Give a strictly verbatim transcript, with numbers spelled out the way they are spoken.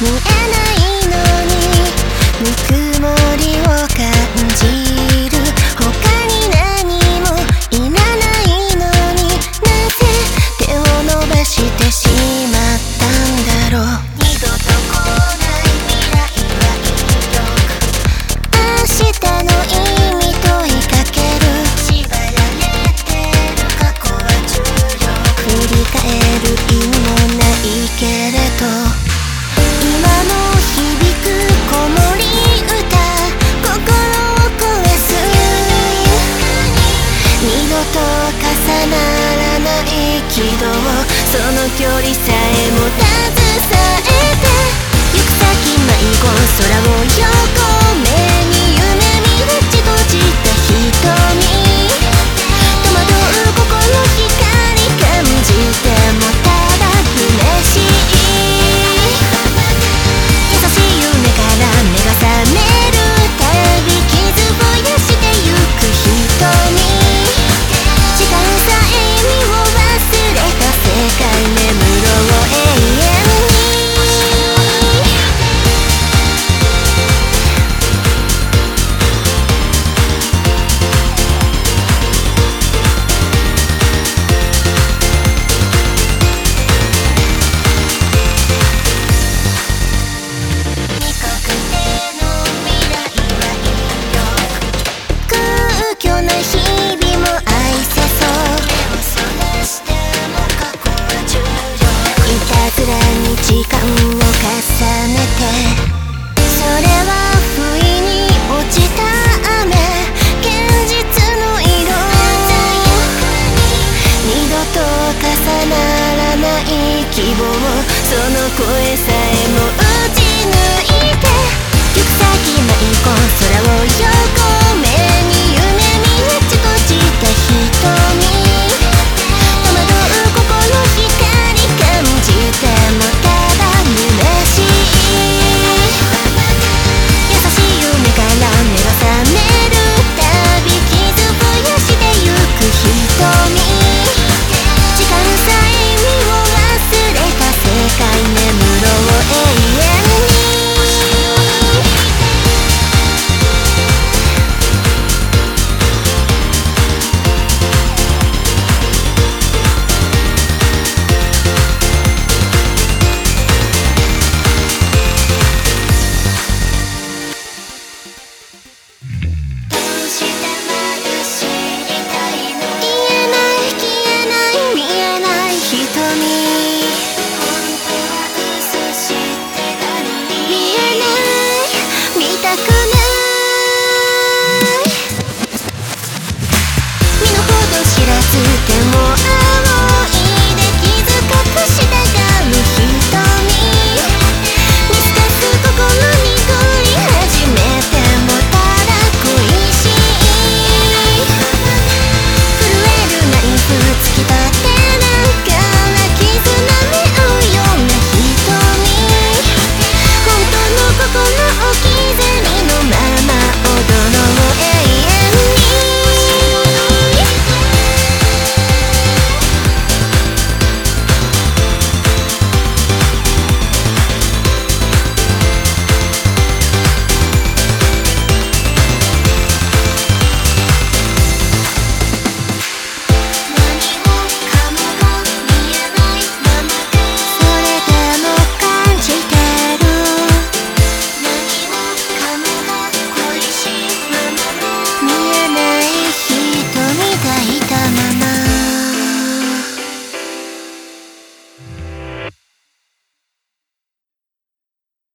見えないのにぬくもりを感じる。他に何もいらないのになぜ手を伸ばしてしまったんだろう。二度と来ない未来は引力。明日の意味問いかける。縛られてる過去は重力。振り返る意味もないけれど今も響く子守歌、心を壊す。二度と重ならない軌道、その距離さえも携えて行く先迷子、空を横目に夢見るじ閉じた瞳、戸惑う心光感じてもただ嬉しい。優しい夢から目が覚めるたび傷を癒してゆく瞳、時間さえ意味を忘れた世界、眠ろう永遠に。時間を重ねてそれは不意に落ちた雨、現実の色。二度と重ならない希望、その声さえも